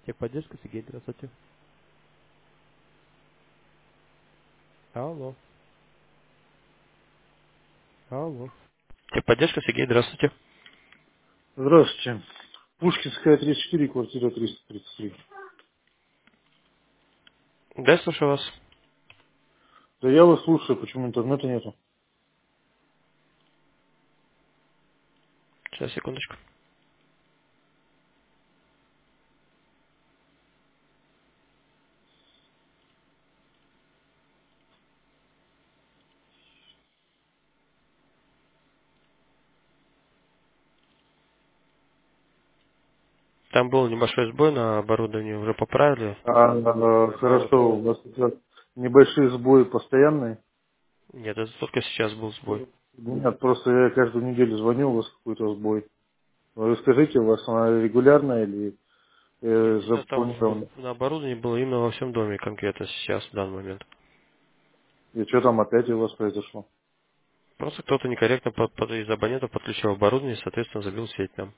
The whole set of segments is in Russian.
Техподдержка, Сергей, здравствуйте. Алло. Алло. Техподдержка, Сергей, здравствуйте. Здравствуйте. Пушкинская, 34, квартира 333. Да, я слушаю вас. Да я вас слушаю, почему интернета нету? Сейчас, секундочку. Там был небольшой сбой на оборудовании, уже поправили. Хорошо, у вас это небольшие сбои постоянные? Нет, это только сейчас был сбой. Нет, просто я каждую неделю звоню, у вас какой-то сбой. Вы скажите, у вас она регулярная или Нет, именно там запланирована? на оборудовании было именно во всем доме конкретно сейчас, в данный момент. И что там опять у вас произошло? Просто кто-то некорректно из абонентов подключил оборудование и, соответственно, забил сеть там.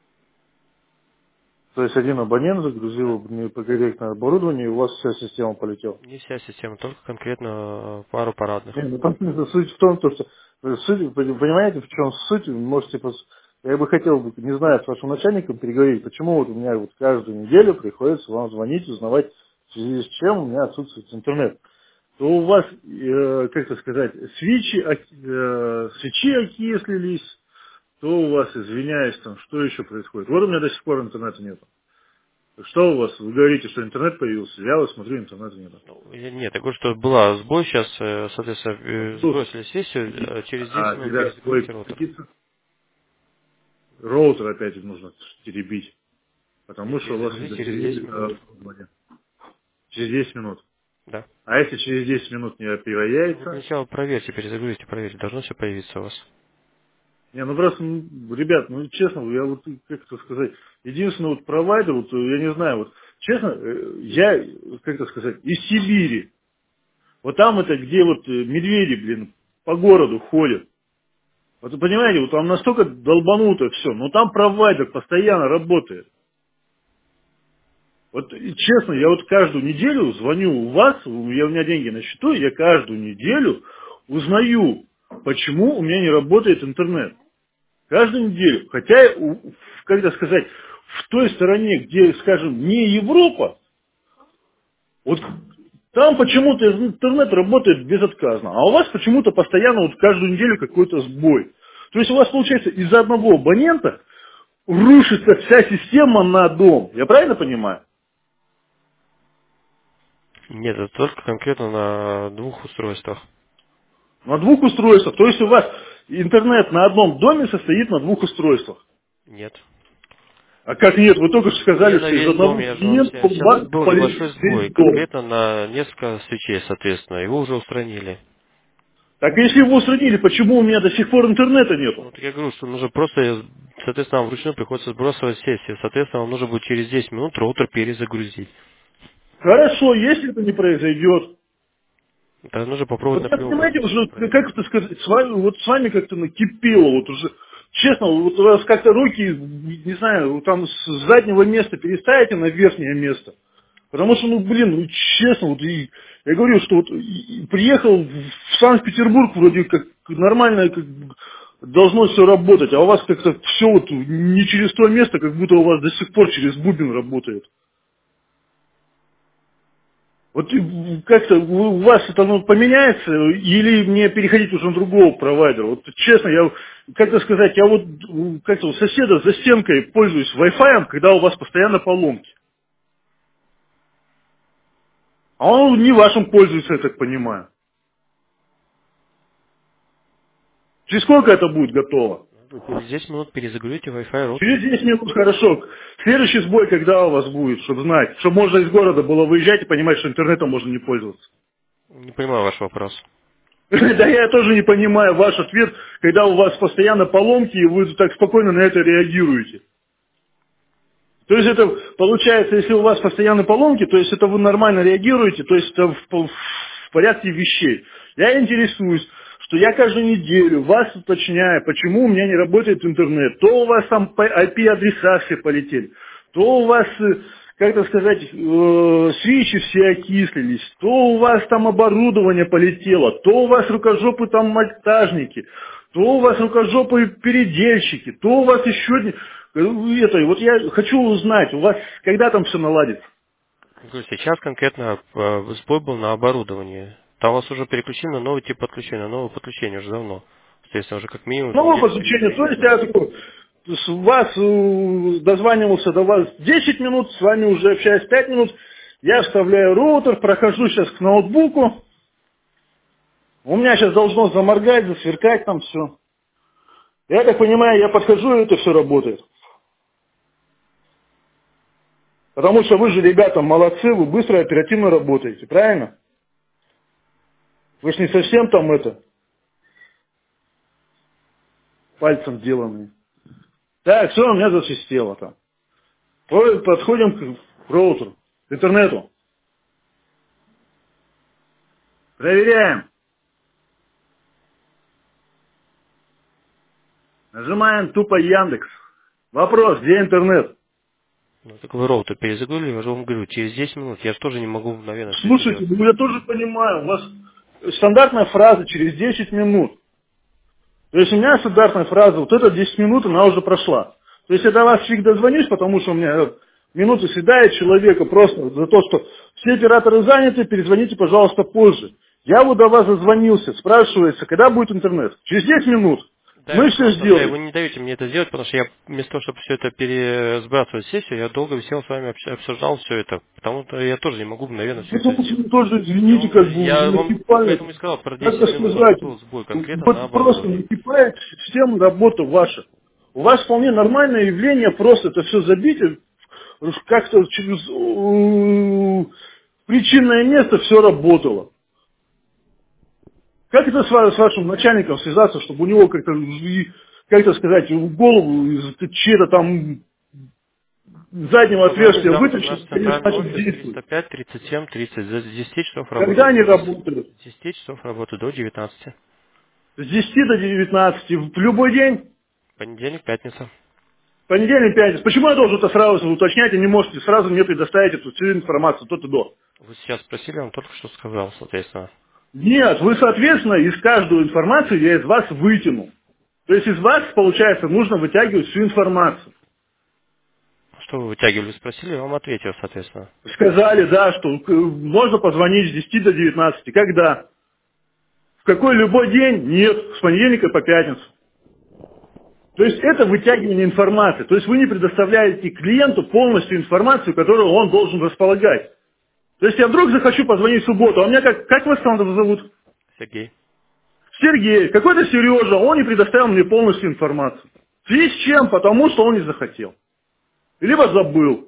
То есть один абонент Да. загрузил некорректное оборудование, и у вас вся система полетела? Не вся система, только конкретно пару парадных. Не, ну там суть в том, что суть, понимаете, в чем суть, вы можете я бы хотел, не знаю, с вашим начальником переговорить, почему вот у меня вот каждую неделю приходится вам звонить, узнавать, в связи с чем у меня отсутствует интернет. То у вас, как это сказать, свечи окислились, то у вас, извиняюсь, там, что еще происходит. Вот у меня до сих пор интернета нет. Что у вас? Вы говорите, что интернет появился, я вот смотрю, интернета нет. Ну, нет, я говорю, что была сбой, сейчас, соответственно, Тут, сбросили сессию, через 10 минут когда сбой перезагрузите роутер. роутер опять нужно теребить, потому Нет, что у вас перезагрузить через 10 интерференция минут. через 10 минут. Да. А если через 10 минут не Ну, вы появляется, сначала проверьте, перезагрузите, проверьте, должно все появиться у вас. не, ну просто, ребят, ну честно, я вот, как это сказать, единственный вот провайдер, вот, я не знаю, вот, честно, я, как это сказать, из Сибири, вот там это, где вот медведи, блин, по городу ходят. Вот вы понимаете, вот там настолько долбануто все, но там провайдер постоянно работает. Вот и честно, я вот каждую неделю звоню у вас, у меня деньги на счету, и я каждую неделю узнаю, почему у меня не работает интернет. Каждую неделю. Хотя, как это сказать, в той стороне, где, скажем, не Европа, вот там почему-то интернет работает безотказно, а у вас почему-то постоянно вот каждую неделю какой-то сбой. То есть у вас получается из-за одного абонента рушится вся система на дом. Я правильно понимаю? Нет, это только конкретно на двух устройствах. На двух устройствах. То есть у вас интернет на одном доме состоит на двух устройствах. Нет. А как нет? Вы только что Не сказали, на что из весь дом, одного я же вам клиента у сейчас вас был полетит небольшой сбой, весь дом. конкретно на несколько свечей, соответственно, его уже устранили. Так если его устранили, почему у меня до сих пор интернета нету? Ну, так я говорю, что нужно просто, соответственно, вам вручную приходится сбрасывать сессию. Соответственно, вам нужно будет через 10 минут роутер перезагрузить. Хорошо, если это не произойдет. Это нужно попробовать Вот я, напрямую понимаете, уже, проверить. как это сказать, с вами как-то накипело, вот уже, честно, вот у вас как-то руки, не знаю, вот там с заднего места переставите на верхнее место. Потому что, ну, блин, ну, честно, вот я говорю, что вот приехал в Санкт-Петербург, вроде как нормально как должно все работать, а у вас как-то все вот не через то место, как будто у вас до сих пор через бубен работает. Вот как-то у вас это ну, поменяется, или мне переходить уже на другого провайдера? Вот честно, я, как-то сказать, я вот как-то у соседа за стенкой пользуюсь Wi-Fi, когда у вас постоянно поломки. А он не вашим пользуется, я так понимаю. Через сколько это будет готово? Через 10 минут перезагрузите Wi-Fi роутер. Через 10 минут, хорошо. Следующий сбой когда у вас будет, чтобы знать, чтобы можно из города было выезжать и понимать, что интернетом можно не пользоваться. Не понимаю ваш вопрос. Да я тоже не понимаю ваш ответ, когда у вас постоянно поломки, и вы так спокойно на это реагируете. То есть это получается, если у вас постоянно поломки, то есть это вы нормально реагируете, то есть это в порядке вещей. Я интересуюсь, что я каждую неделю вас уточняю, почему у меня не работает интернет. То у вас там IP-адреса все полетели, то у вас, как это сказать, свечи все окислились, то у вас там оборудование полетело, то у вас рукожопы там монтажники, то у вас рукожопы передельщики, то у вас еще... Это, вот я хочу узнать, у вас когда там все наладится? Говорю, сейчас конкретно сбой был на оборудовании. Там вас уже переключили на новый тип подключения, на новое подключение уже давно. Соответственно, уже как минимум Новое неделю подключение, то есть перезагрузили. я такой, с вас дозванивался до вас 10 минут, с вами уже общаюсь 5 минут, я вставляю роутер, прохожу сейчас к ноутбуку, у меня сейчас должно заморгать, засверкать там все. Я так понимаю, я подхожу, и это все работает. Потому что вы же, ребята, молодцы, вы быстро и оперативно работаете, правильно? Вы же не совсем там это, пальцем деланные. Так, все, у меня засвистело там. Подходим к роутеру, к интернету. Проверяем. Нажимаем тупо Яндекс. Вопрос, где интернет? Ну, так вы роутер перезагрузили, я же вам говорю, через 10 минут. Я же тоже не могу мгновенно все это Слушайте, сделать. ну я тоже понимаю, у вас стандартная фраза через 10 минут. То есть у меня стандартная фраза, вот эта 10 минут, она уже прошла. То есть я до вас фиг дозвонюсь, потому что у меня минуты съедает человека просто за то, что все операторы заняты, перезвоните, пожалуйста, позже. Я вот до вас зазвонился, спрашивается, когда будет интернет? Через 10 минут. Да, Мы вы все просто, бля, сделали. вы не даете мне это сделать, потому что я вместо того, чтобы все это пересбрасывать сессию, я долго висел с вами, обсуждал все это. Потому что я тоже не могу мгновенно все это Потому что сделать. вы тоже, извините, как бы Я вам накипает. поэтому и сказал про Как это 10 минут, у вас сказать, был сбой конкретно на вот просто оборудовании. накипает всем работа ваша. У вас вполне нормальное явление, просто это все забить, как-то через причинное место все работало. Как это с вашим начальником связаться, чтобы у него как-то, как это сказать, в голову из чьего-то там заднего Позвонить отверстия завтра в наш вытащить, и они центральный начали офис действовать? 305 37 30. С 10 часов Когда работают. они работают? С 10 часов работают до 19. С 10 до 19, в любой день? Понедельник, пятница. Понедельник, пятница. Почему я должен это сразу уточнять, и не можете сразу мне предоставить эту всю информацию тут и до? Вы сейчас спросили, я вам только что сказал, соответственно. Нет, вы, соответственно, из каждой информации я из вас вытяну. То есть из вас, получается, нужно вытягивать всю информацию. Что вы вытягивали, вы спросили, я вам ответил, соответственно. Сказали, да, что можно позвонить с 10 до 19. Когда? В какой любой день? Нет, с понедельника по пятницу. То есть это вытягивание информации. То есть вы не предоставляете клиенту полностью информацию, которую он должен располагать. То есть я вдруг захочу позвонить в субботу, а у меня как вас там зовут? Сергей. Сергей, какой-то Сережа, он не предоставил мне полностью информацию. В связи с чем? Потому что он не захотел. Либо забыл.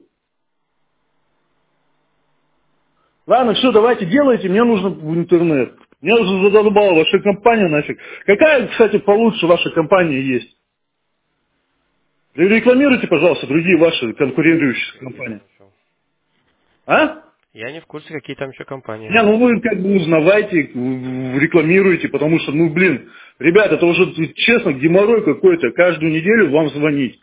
Ладно, все, давайте делайте, мне нужно в интернет. Меня уже задолбала ваша компания нафиг. Какая, кстати, получше ваша компания есть? Рекламируйте, пожалуйста, другие ваши конкурирующие компании. А? Я не в курсе, какие там еще компании. Не, ну вы как бы узнавайте, рекламируйте, потому что, ну блин, ребят, это уже, честно, геморрой какой-то, каждую неделю вам звонить.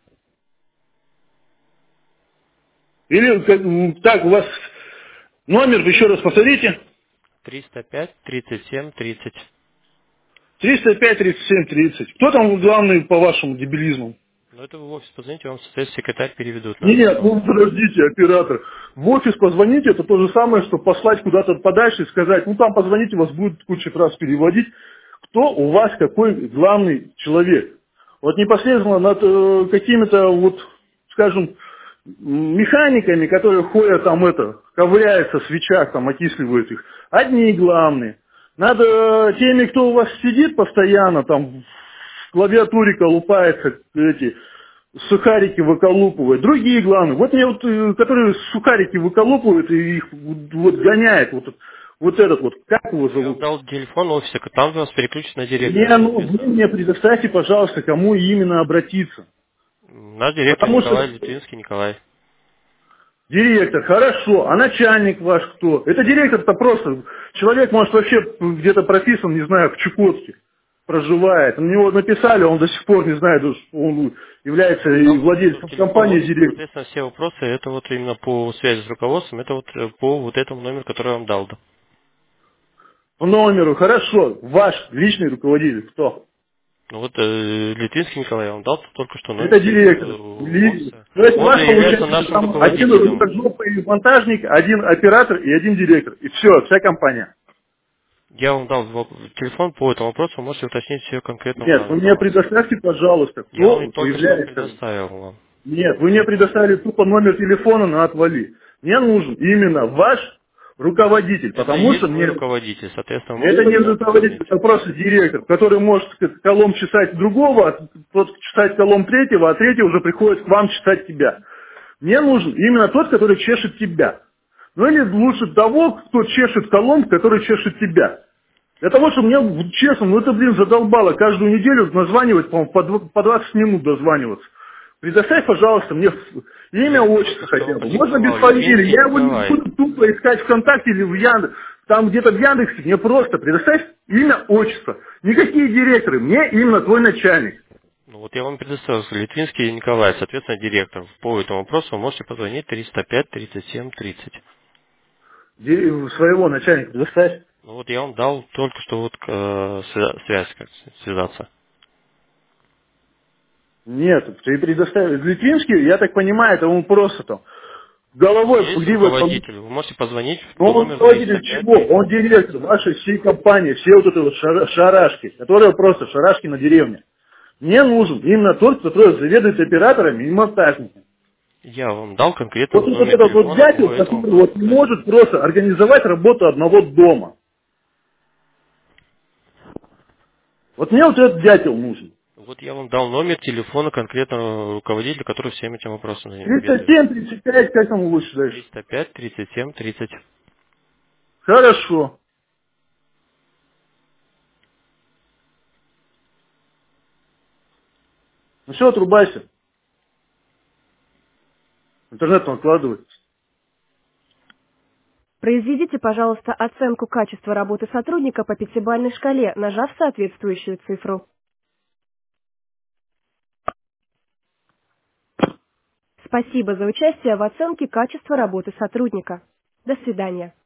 Или, так, у вас номер, еще раз повторите, 305 37 30. 305 37 30. Кто там главный по вашему дебилизму? Ну это вы в офис позвоните, вам, соответственно, секретарь переведут на Нет, телефон. ну подождите, оператор. В офис позвоните, это то же самое, что послать куда-то подальше и сказать, ну там позвоните, вас будет кучу раз переводить. Кто у вас какой главный человек? Вот непосредственно над какими-то вот, скажем, механиками, которые ходят там ковыряются в свечах, там окисливают их. Одни главные. Надо теми, кто у вас сидит постоянно, там в клавиатуре колупается, эти сухарики выколупывают. Другие главные. Вот мне вот, которые сухарики выколупывают и их вот гоняет, вот этот вот, как его Я вам зовут? дал телефон офиса, там вас переключат на директора, Не, ну вы соответственно. мне предоставьте, пожалуйста, кому именно обратиться. Наш директор Потому что Николай Литвинский Николай. директор, хорошо, а начальник ваш кто? Это директор-то просто, человек может вообще где-то прописан, не знаю, в Чукотке. проживает. На него написали, он до сих пор не знает, что он является Я вам и дал владельцем телефон компании, офиса, директор. соответственно, все вопросы, это вот именно по связи с руководством, это вот по вот этому номеру, который я вам дал. Да. По номеру, хорошо, ваш личный руководитель, кто? Ну вот Литвинский Николай, я вам дал только что номер Это директор. офиса. То есть Он же ваш является получается нашим там один руководителем. рукожопый монтажник, один оператор и один директор. И все, вся компания. Я вам дал телефон по этому вопросу, вы можете уточнить все конкретно у Нет, вы данной мне информации. предоставьте, пожалуйста, Я вам кто только что является. предоставил вам. Нет, вы мне предоставили тупо номер телефона на отвали. Мне нужен именно ваш руководитель, Это и потому что есть мой мне руководитель, соответственно, вы это можете не с ним руководитель, позвонить. это просто директор, который может колом чесать другого, а тот чесать колом третьего, а третий уже приходит к вам чесать тебя. Мне нужен именно тот, который чешет тебя. Ну или лучше того, кто чешет колом, который чешет тебя. Для того, чтобы мне, вот честно, ну это, блин, задолбало каждую неделю названивать, по-моему, по 20 минут дозваниваться. Предоставь, пожалуйста, мне имя, Я только отчество что хотя вам бы. Можно без продиктовал. фамилии. Литвинский Я его не Николай. буду тупо искать ВКонтакте или в Яндексе. Там где-то в Яндексе. Мне просто предоставь имя, отчество. Никакие директоры. Мне именно твой начальник. Ну вот я вам предоставил Литвинский Николай, соответственно, директор. По этому вопросу вы можете позвонить 305 37 30. Своего начальника предоставь. Ну вот я вам дал только что вот связь, как связаться. Нет, ты предоставь. Литвинский, я так понимаю, это он просто там головой, Есть где вы там. руководитель, вы можете позвонить Но по он номеру руководитель 305 чего? Он 37 директор 30. вашей всей компании, все вот это вот шарашки, которые просто шарашки на деревне. Мне нужен именно тот, который заведует операторами и монтажниками. Я вам дал конкретно Вот вот вот номер этот вот телефона дятел, по этому который вот вопросу. не может просто организовать работу одного дома. Вот мне вот этот дятел нужен. Вот я вам дал номер телефона конкретного руководителя, который всем этим вопросом ведает. 37, 35, как там лучше дальше? 305 37 30. Хорошо. Ну все, отрубайся. Интернет там откладывается. Произведите, пожалуйста, оценку качества работы сотрудника по пятибалльной шкале, нажав соответствующую цифру. Спасибо за участие в оценке качества работы сотрудника. До свидания.